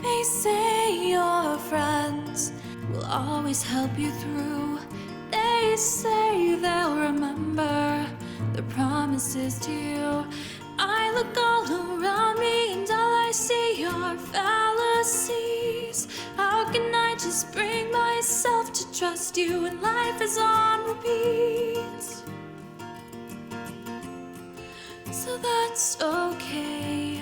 They say your friends will always help you through. They say they'll remember their promises to you. I look all around me and all I see are fallacies. How can I just bring myself to trust you when life is on repeat? So that's okay.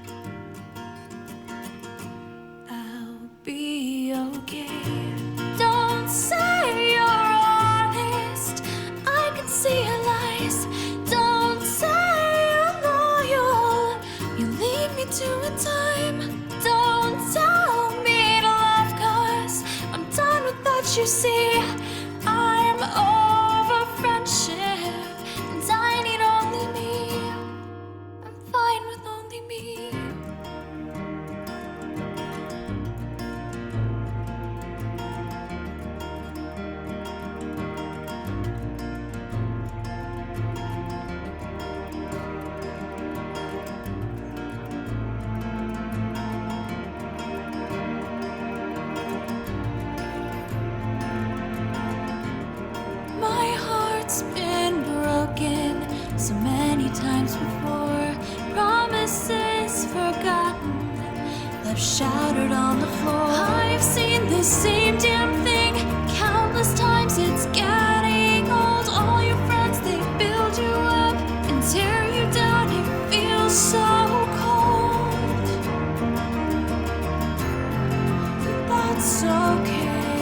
I'll be okay. Don't say you're honest, I can see your lies. Don't say you're loyal, you lead me to a time. Don't tell me to love, 'cause I'm done with that, you see. I'm over friendship, and I need only me. I'm fine with only me. My heart's been broken so many times before. Promises forgotten, left shattered on the floor. I've seen the same damn thing countless times. It's getting old. All your friends, they build you up and tear you down. It feels so cold. That's okay.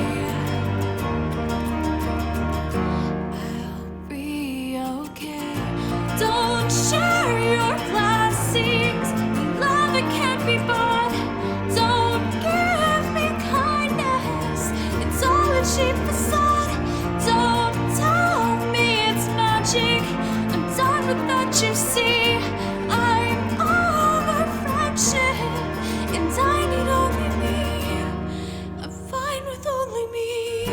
Don't share your blessings. Love, it can't be bought. Don't give me kindness, it's all a cheap facade. Don't tell me it's magic, I'm done with that, you see. I'm over friendship, and I need only me. I'm fine with only me.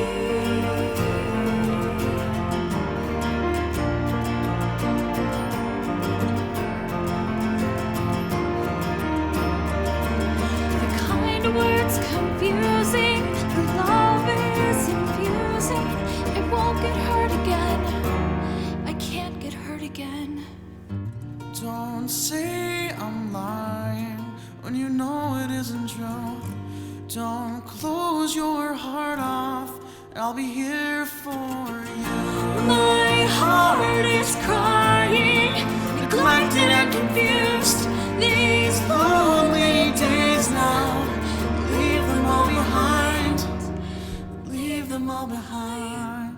Words confusing, the love is infusing. It won't get hurt again, I can't get hurt again. Don't say I'm lying when you know it isn't true. Don't close your heart off, I'll be here for you. My heart is crying, neglected and confused. These lonely days now, leave them all behind. Leave them all behind.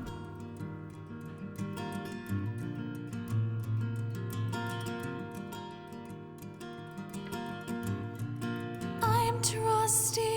I'm trusting